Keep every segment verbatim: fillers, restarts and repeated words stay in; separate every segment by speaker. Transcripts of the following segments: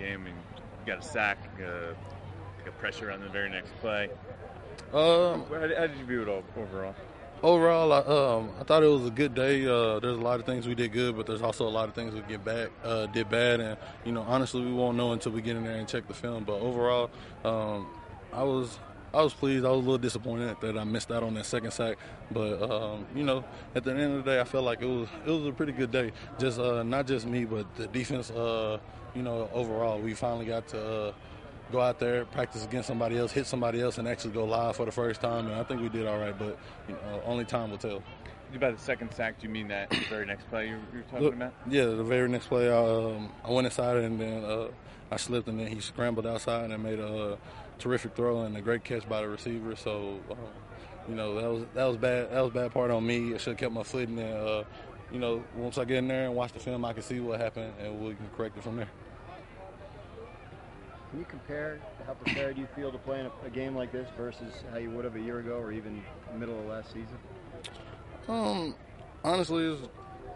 Speaker 1: game, and you got a sack, uh, got pressure on the very next play.
Speaker 2: Um,
Speaker 1: how, how did you view it all, overall?
Speaker 2: Overall, I, um, I thought it was a good day. Uh, there's a lot of things we did good, but there's also a lot of things we get back, uh, did bad. And, you know, honestly, we won't know until we get in there and check the film. But overall, um, I was I was pleased. I was a little disappointed that I missed out on that second sack. But, um, you know, at the end of the day, I felt like it was it was a pretty good day. Just uh, not just me, but the defense, uh, you know, overall. We finally got to uh, – go out there, practice against somebody else, hit somebody else, and actually go live for the first time. And I think we did all right, but you know, only time will tell.
Speaker 1: By the second sack, do you mean that the very next play you were talking
Speaker 2: Look,
Speaker 1: about?
Speaker 2: Yeah, the very next play, I, um, I went inside and then uh, I slipped, and then he scrambled outside and made a uh, terrific throw and a great catch by the receiver. So, um, you know, that was that was bad. That was a bad part on me. I should have kept my foot in there. Uh, you know, once I get in there and watch the film, I can see what happened, and we can correct it from there.
Speaker 3: Can you compare how prepared you feel to play in a, a game like this versus how you would have a year ago or even middle of last season?
Speaker 2: Um, honestly, it's,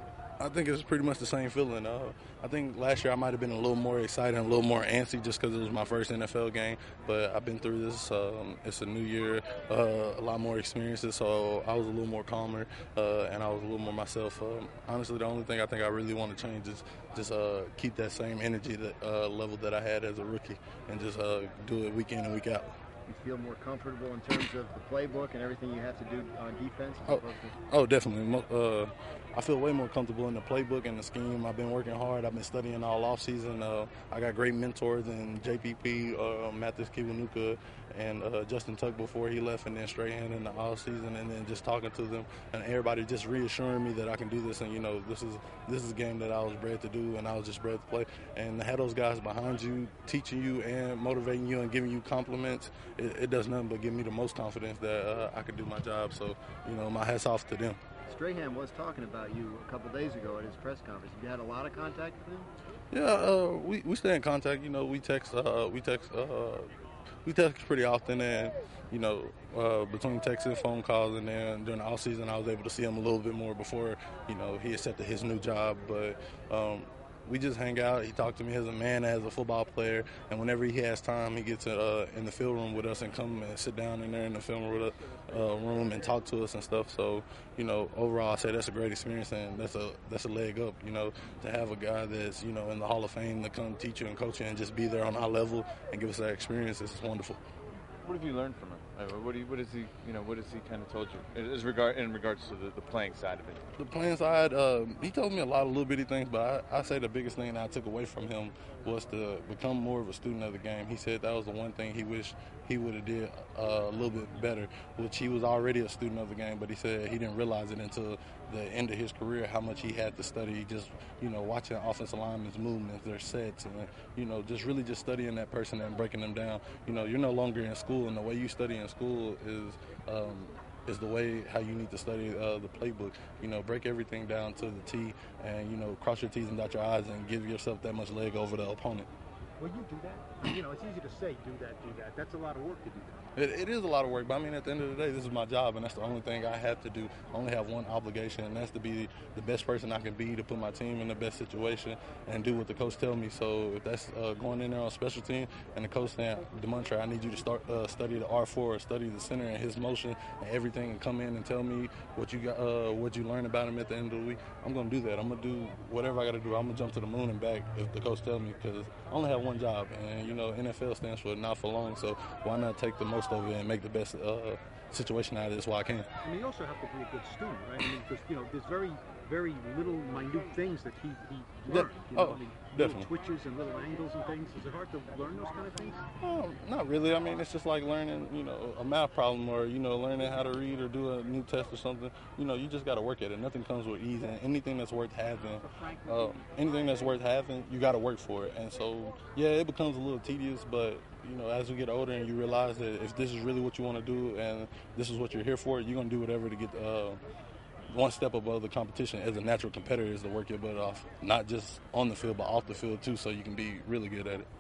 Speaker 2: I think it's pretty much the same feeling. Uh, I think last year I might have been a little more excited, a little more antsy just because it was my first N F L game. But I've been through this. Um, it's a new year, uh, a lot more experiences, so I was a little more calmer uh, and I was a little more myself. Um, honestly, the only thing I think I really want to change is just uh, keep that same energy that, uh, level that I had as a rookie and just uh, do it week in and week out.
Speaker 3: You feel more comfortable in terms of the playbook and everything you have to do on defense?
Speaker 2: Oh, to- oh, definitely. Uh, I feel way more comfortable in the playbook and the scheme. I've been working hard. I've been studying all offseason. Uh, I got great mentors in J P P, uh, Mathis Kiwanuka, and uh, Justin Tuck before he left, and then Strahan in the offseason, and then just talking to them and everybody just reassuring me that I can do this. And, you know, this is this is a game that I was bred to do, and I was just bred to play. And to have those guys behind you, teaching you and motivating you and giving you compliments, it, it does nothing but give me the most confidence that uh, I can do my job. So, you know, my hat's off to them.
Speaker 3: Strahan was talking about you a couple days ago at his press conference. Have you had a lot of contact with him?
Speaker 2: Yeah, uh, we, we stay in contact. You know, we text uh, we text uh, we text pretty often, and you know, uh, between texts and phone calls, and then during the off season, I was able to see him a little bit more before you know he accepted his new job. But um, we just hang out. He talked to me as a man, as a football player, and whenever he has time, he gets uh, in the field room with us and come and sit down in there in the film room, uh, room and talk to us and stuff. So, you know, overall, I say that's a great experience, and that's a that's a leg up. You know, to have a guy that's you know in the Hall of Fame to come teach you and coach you and just be there on our level and give us that experience is wonderful.
Speaker 1: What have you learned from him? What do you, what is he, you know, what has he kind of told you as regard in regards to the, the playing side of it?
Speaker 2: The playing side, uh, he told me a lot of little bitty things, but I, I say the biggest thing that I took away from him was to become more of a student of the game. He said that was the one thing he wished he would have did uh, a little bit better, which he was already a student of the game, but he said he didn't realize it until the end of his career how much he had to study, just, you know, watching offensive linemen's movements, their sets, and, you know, just really just studying that person and breaking them down. You know, you're no longer in school, and the way you study in school is um, is the way how you need to study uh, the playbook. You know, break everything down to the T and, you know, cross your T's and dot your I's and give yourself that much leg over the opponent.
Speaker 4: Well, you do that. You know, it's easy to say, do that, do that. That's a lot of work to do that.
Speaker 2: It, it is a lot of work, but I mean, at the end of the day, this is my job, and that's the only thing I have to do. I only have one obligation, and that's to be the best person I can be to put my team in the best situation and do what the coach tells me. So if that's uh, going in there on special team and the coach saying, DeMontre, I need you to start uh, study the R four or study the center and his motion and everything and come in and tell me what you got, uh, what you learned about him at the end of the week, I'm going to do that. I'm going to do whatever I got to do. I'm going to jump to the moon and back if the coach tells me, because I only have one job, and, you know, N F L stands for not for long, so why not take the most of it and make the best uh, situation out of this while I can.
Speaker 4: I mean, you also have to be a good student, right? I mean, because, you know, there's very, very little minute things that he, he learned. You know?
Speaker 2: Oh,
Speaker 4: I mean,
Speaker 2: definitely.
Speaker 4: little twitches and little angles and things. Is it hard to learn those kind of things?
Speaker 2: Oh, not really. I mean, it's just like learning, you know, a math problem or, you know, learning how to read or do a new test or something. You know, you just got to work at it. Nothing comes with ease. And anything that's worth having, uh, anything that's worth having, you got to work for it. And so, yeah, it becomes a little tedious, but, you know, as you get older and you realize that if this is really what you want to do and this is what you're here for, you're going to do whatever to get uh, one step above the competition as a natural competitor is to work your butt off, not just on the field, but off the field too, so you can be really good at it.